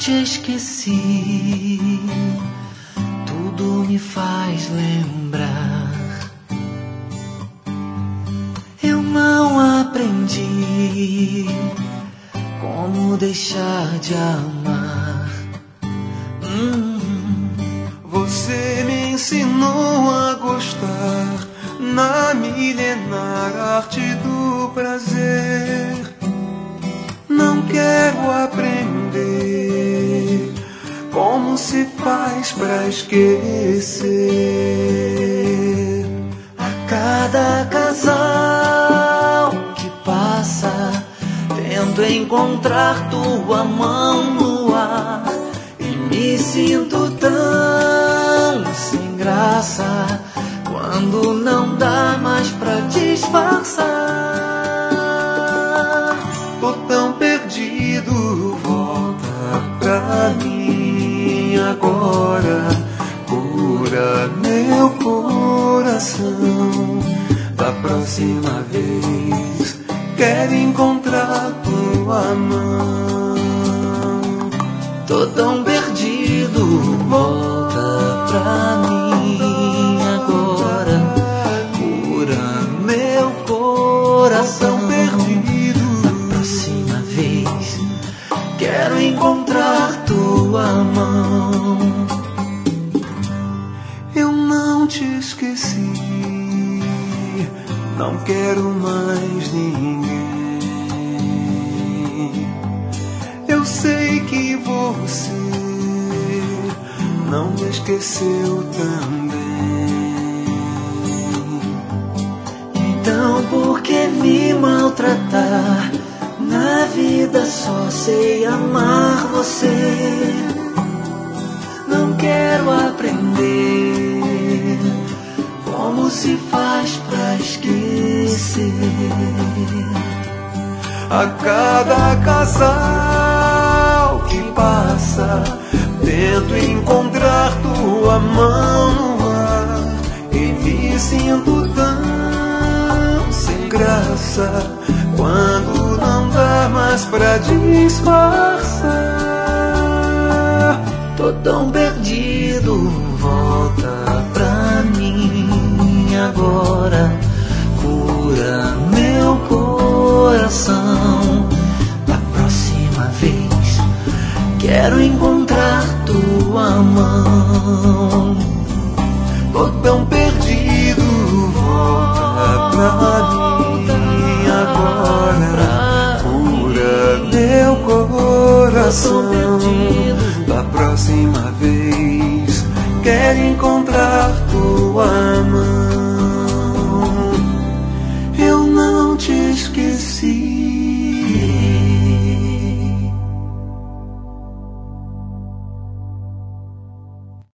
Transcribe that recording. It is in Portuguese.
te esqueci, tudo me faz lembrar. Eu não aprendi como deixar de amar. Você me ensinou a gostar na milenar arte do prazer. Não quero aprender como se faz pra esquecer. A cada casal que passa, tento encontrar tua mão no ar e me sinto tão sem graça quando não dá mais pra disfarçar. Tô tão perdido, volta pra mim agora. Cura meu coração. Da próxima vez quero encontrar tua mão. Tô tão perdido, volta pra mim agora. Cura meu coração. Quero encontrar tua mão. Eu não te esqueci, não quero mais ninguém. Eu sei que você não me esqueceu também. Então por que me maltratar? Na vida só sei amar você. Não quero aprender como se faz pra esquecer. A cada casal que passa, tento encontrar tua mão no ar e me sinto tão sem graça quando não dá mais pra disfarçar. Tô tão perdido, volta pra mim agora. Cura meu coração. Da próxima vez quero encontrar tua mão. Tô tão perdido, volta pra mim agora. Cura meu coração. Da próxima vez quero encontrar